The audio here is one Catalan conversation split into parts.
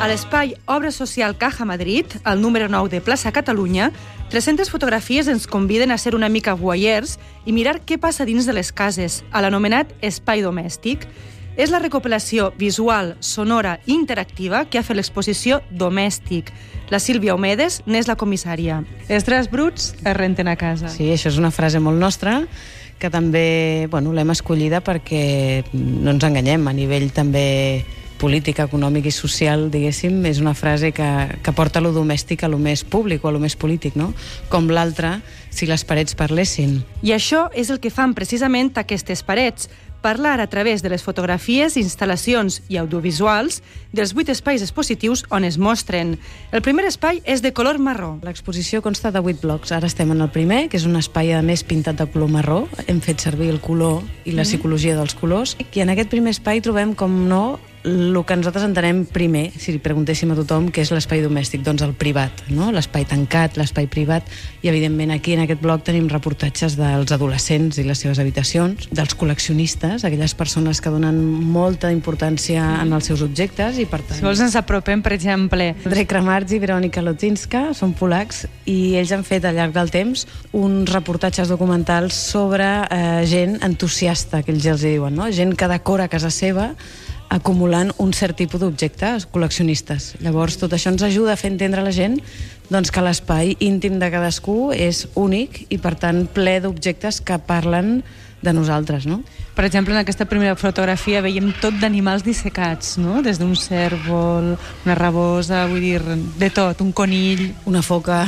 l'espai Obra Social Caja Madrid, al número 9 de Plaça Catalunya, 300 fotografies ens conviden a ser una mica voyeurs i mirar què passa dins de les cases, a l'anomenat espai domèstic. És la recopilació visual, sonora i interactiva que ha fet l'exposició Domèstic. La Sílvia Omedes n'és la comissària. Els draps bruts es renten a casa. Sí, això és una frase molt nostra, que també l'hem escollida perquè no ens enganyem, a nivell també polític, econòmic i social, diguéssim, és una frase que porta lo domèstic a lo més públic o a lo més polític, no? Com l'altre, si les parets parlessin. I això és el que fan precisament aquestes parets, parlar a través de les fotografies, instal·lacions i audiovisuals dels 8 espais expositius on es mostren. El primer espai és de color marró. L'exposició consta de 8 blocs. Ara estem en el primer, que és un espai a més pintat de color marró. Hem fet servir el color i la psicologia dels colors. I en aquest primer espai trobem, com no, el que nosaltres entenem primer, si preguntéssim a tothom, què és l'espai domèstic, doncs el privat, no? L'espai tancat, l'espai privat, i evidentment aquí en aquest bloc tenim reportatges dels adolescents i les seves habitacions, dels col·leccionistes, aquelles persones que donen molta importància en els seus objectes i per tant... Si vols ens apropem, per exemple. Andrzej Kramarz i Weronika Lotzinska són polacs i ells han fet al llarg del temps uns reportatges documentals sobre gent entusiasta, que ells els diuen, no? Gent que decora casa seva acumulant un cert tipus d'objectes col·leccionistes. Llavors, tot això ens ajuda a fer entendre a la gent doncs, que l'espai íntim de cadascú és únic i, per tant, ple d'objectes que parlen de nosaltres, no? Per exemple, en aquesta primera fotografia veiem tot d'animals dissecats, no? Des d'un cèrvol, una rabosa, vull dir, de tot, un conill, una foca.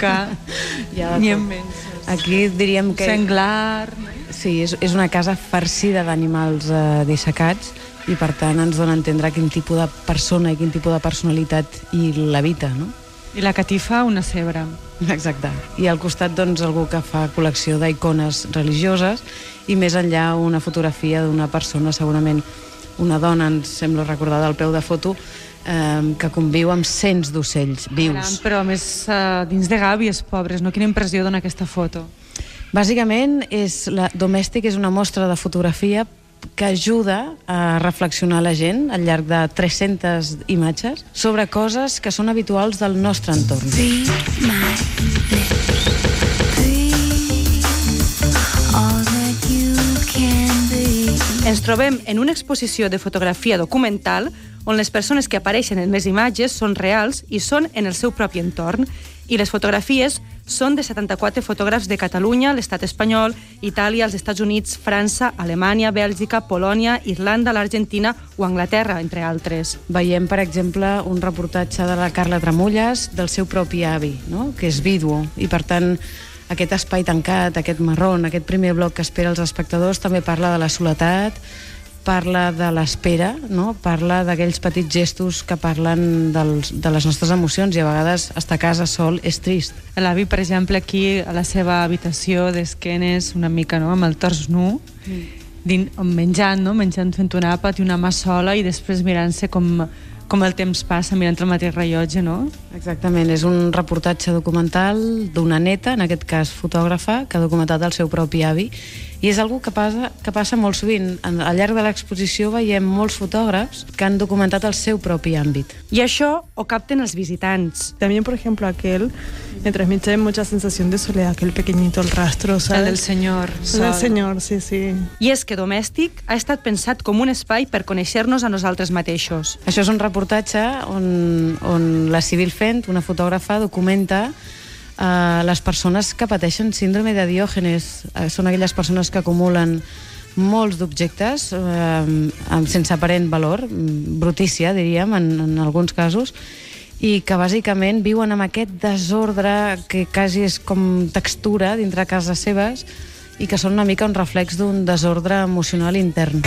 N'hi ha immensos. Aquí diríem que... Senglar... Sí, és una casa farcida d'animals dissecats i per tant ens dona a entendre quin tipus de persona i quin tipus de personalitat hi l'habita, no? I la catifa, una cebra. Exacte. I al costat, doncs, algú que fa col·lecció d'icones religioses i més enllà una fotografia d'una persona, segurament una dona, ens sembla recordar del peu de foto, que conviu amb cents d'ocells vius. Caram, però a més dins de gàbies pobres, no? Quina impressió dona aquesta foto? Bàsicament, Domèstic és una mostra de fotografia que ajuda a reflexionar la gent al llarg de 300 imatges sobre coses que són habituals del nostre entorn. Ens trobem en una exposició de fotografia documental on les persones que apareixen en les imatges són reals i són en el seu propi entorn, i les fotografies són de 74 fotògrafs de Catalunya, l'Estat espanyol, Itàlia, els Estats Units, França, Alemanya, Bèlgica, Polònia, Irlanda, l'Argentina o Anglaterra, entre altres. Veiem, per exemple, un reportatge de la Carla Tramulles del seu propi avi, no? Que és vídua, i per tant aquest espai tancat, aquest marrón, aquest primer bloc que espera els espectadors també parla de la soledat, parla de l'espera, no? Parla d'aquells petits gestos que parlen de les nostres emocions, i a vegades estar a casa sol és trist. L'avi, per exemple, aquí a la seva habitació d'esquenes, una mica, no?, amb el tors nu, menjant, no?, menjant, fent un àpat i una mà sola, i després mirant-se com el temps passa, mirant el mateix rellotge, no? Exactament, és un reportatge documental d'una neta, en aquest cas fotògrafa, que ha documentat el seu propi avi, i és algo que passa molt sovint. Al llarg de l'exposició veiem molts fotògrafs que han documentat el seu propi àmbit. I això ho capten els visitants. También, por ejemplo, aquel me transmite mucha sensación de soledad, aquel pequeñito, el rastro, ¿sabes? El del senyor. El del senyor, sí, sí. I és que Domèstic ha estat pensat com un espai per conèixer-nos a nosaltres mateixos. Això és un reportatge on la Sibyl Fent, una fotògrafa, documenta les persones que pateixen síndrome de Diògenes. Són aquelles persones que acumulen molts d'objectes sense aparent valor, brutícia, diríem, en alguns casos, i que bàsicament viuen amb aquest desordre que quasi és com textura dintre casa seves i que són una mica un reflex d'un desordre emocional intern.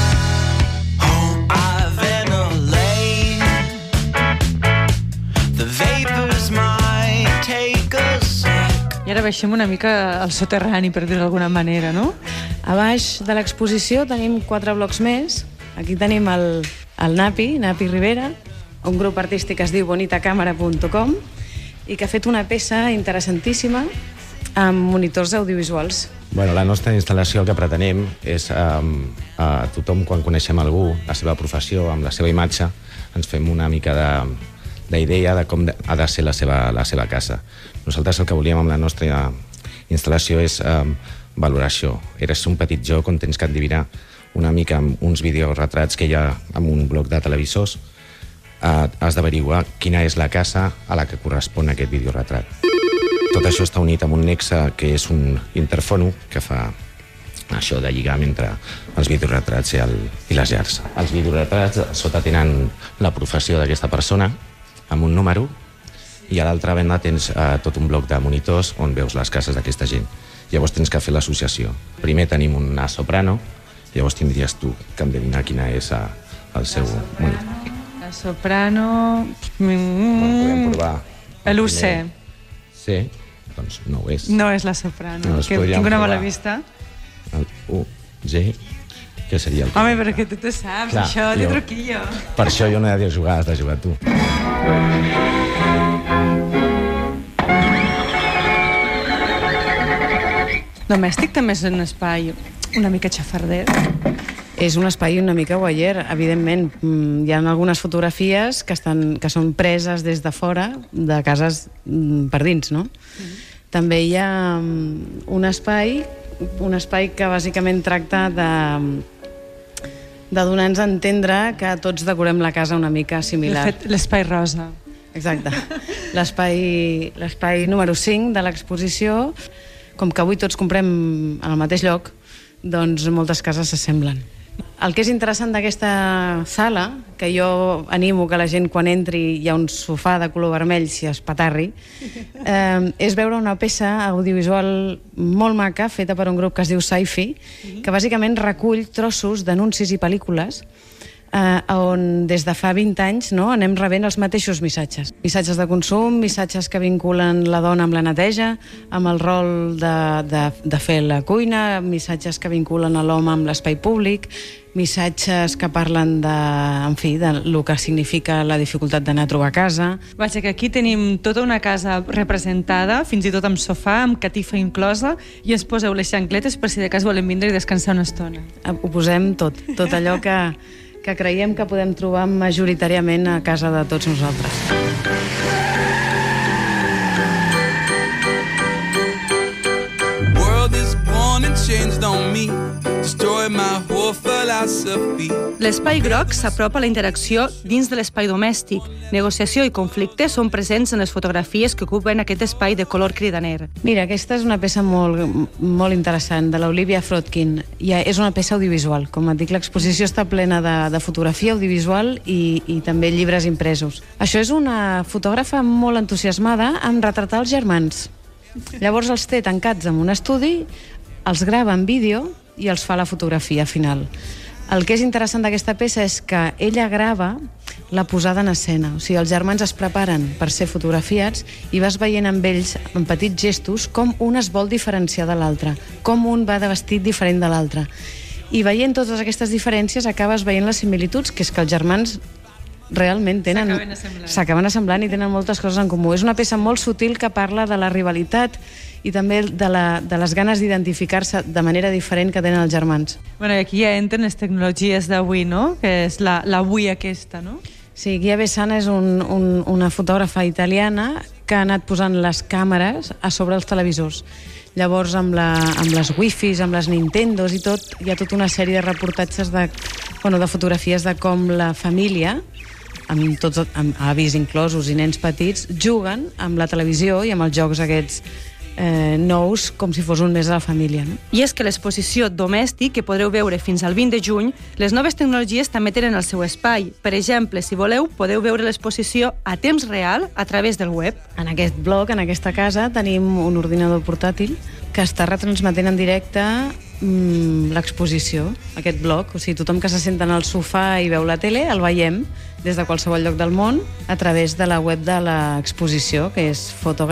I ara baixem una mica al soterrani, per dir-ho d'alguna manera, no? A baix de l'exposició tenim 4 blocs més. Aquí tenim el Napi Rivera, un grup artístic que es diu bonitacamera.com i que ha fet una peça interessantíssima amb monitors audiovisuals. Bueno, la nostra instal·lació el que pretenem és a tothom, quan coneixem algú, la seva professió, amb la seva imatge, ens fem una mica d'idea de com ha de ser la seva casa. Nosaltres el que volíem amb la nostra instal·lació és valorar això. Eres un petit joc on tens que endivinar una mica amb uns videoretrats que hi ha en un bloc de televisors. Has d'averiguar quina és la casa a la que correspon aquest videoretrat. Tot això està unit amb un nexe que és un interfono que fa això de lligam entre els videoretrats i les llars. Els videoretrats sota tenen la professió d'aquesta persona amb un número i a l'altra banda tens tot un bloc de monitors on veus les cases d'aquesta gent. Llavors tens que fer l'associació. Primer tenim una soprano, llavors tindries tu que endevinar quina és el seu monitor. La soprano... Podem provar. L'UC. Sí, doncs no ho és. No és la soprano, No, que tinc una mala vista. El U, G, que seria el... Home, però que tu te saps, Clar, això, de truquillo. Per això jo no he de jugar, has de jugar tu. Domèstic també és un espai una mica xafarder. És un espai una mica guaier, evidentment. Hi ha algunes fotografies que són preses des de fora, de cases per dins, no? També hi ha un espai que bàsicament tracta de donar-nos a entendre que tots decorem la casa una mica similar. De fet, l'espai rosa. Exacte. L'espai número 5 de l'exposició, com que avui tots comprem al mateix lloc, doncs moltes cases s'assemblen. El que és interessant d'aquesta sala, que jo animo que la gent quan entri hi ha un sofà de color vermell si es petarri, és veure una peça audiovisual molt maca feta per un grup que es diu Sci-Fi, que bàsicament recull trossos d'anuncis i pel·lícules on des de fa 20 anys anem rebent els mateixos missatges. Missatges de consum, missatges que vinculen la dona amb la neteja, amb el rol de fer la cuina, missatges que vinculen l'home amb l'espai públic, missatges que parlen de lo que significa la dificultat d'anar a trobar casa. Vaja, que aquí tenim tota una casa representada, fins i tot amb sofà, amb catifa inclosa, i es poseu les xancletes per si de cas volem vindre i descansar una estona. Ho posem tot allò que creiem que podem trobar majoritàriament a casa de tots nosaltres. L'espai groc s'apropa a la interacció dins de l'espai domèstic. Negociació i conflicte són presents en les fotografies que ocupen aquest espai de color cridaner. Mira, aquesta és una peça molt interessant, de l'Olivia Frodkin. És una peça audiovisual. Com et dic, l'exposició està plena de fotografia audiovisual i també llibres impresos. Això és una fotògrafa molt entusiasmada en retratar els germans. Llavors els té tancats en un estudi, els grava en vídeo i els fa la fotografia final. El que és interessant d'aquesta peça és que ella grava la posada en escena. O sigui, els germans es preparen per ser fotografiats i vas veient amb ells, amb petits gestos, com un es vol diferenciar de l'altre, com un va de vestit diferent de l'altre. I veient totes aquestes diferències acabes veient les similituds, que és que els germans realment s'acaben assemblant i tenen moltes coses en comú. És una peça molt sutil que parla de la rivalitat i també de les ganes d'identificar-se de manera diferent que tenen els germans. Bueno, i aquí ja entren les tecnologies d'avui, no? Que és l'avui aquesta, no? Sí, Ghia Besana és una fotògrafa italiana que ha anat posant les càmeres a sobre els televisors. Llavors, amb les wifis, amb les Nintendos i tot, hi ha tota una sèrie de reportatges de fotografies de com la família, amb avis inclosos i nens petits, juguen amb la televisió i amb els jocs aquests nous, com si fos un mes de la família. No? I és que l'exposició domèstic, que podreu veure fins al 20 de juny, les noves tecnologies també tenen el seu espai. Per exemple, si voleu, podeu veure l'exposició a temps real a través del web. En aquest blog, en aquesta casa, tenim un ordinador portàtil que està retransmetent en directe l'exposició, aquest blog. O sigui, tothom que se senta en el sofà i veu la tele, el veiem des de qualsevol lloc del món a través de la web de l'exposició, que és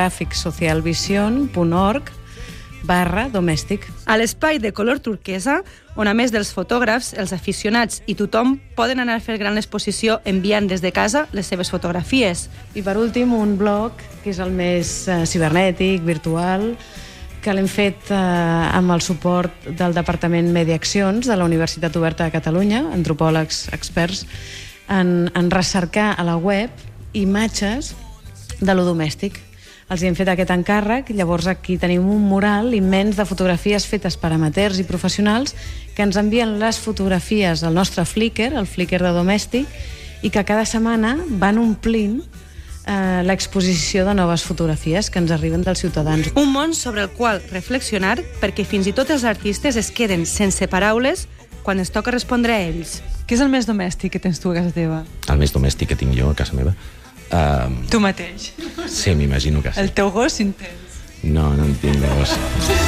fotograficsocialvision.org/domèstic. A l'espai de color turquesa, on a més dels fotògrafs, els aficionats i tothom poden anar a fer gran l'exposició enviant des de casa les seves fotografies. I per últim, un blog que és el més cibernètic, virtual, que l'hem fet amb el suport del Departament Mediaccions de la Universitat Oberta de Catalunya, antropòlegs experts, en recercar a la web imatges de lo domèstic. Els hi hem fet aquest encàrrec, llavors aquí tenim un mural immens de fotografies fetes per amateurs i professionals que ens envien les fotografies al nostre Flickr, el Flickr de domèstic, i que cada setmana van omplint l'exposició de noves fotografies que ens arriben dels ciutadans. Un món sobre el qual reflexionar perquè fins i tot els artistes es queden sense paraules quan es toca respondre a ells. Què és el més domèstic que tens tu a casa teva? El més domèstic que tinc jo a casa meva? Tu mateix. Sí, m'imagino que sí. El teu gos intens. No, no en tinc de gos.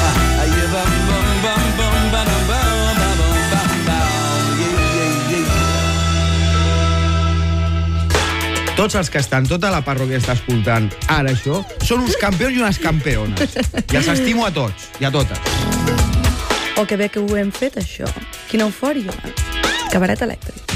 Tots els que estan, tota la parròquia està escoltant ara això, són uns campions i unes campeones. I els estimo a tots i a totes. Oh, que bé que ho hem fet, això. Quina eufòria. Cabaret elèctric.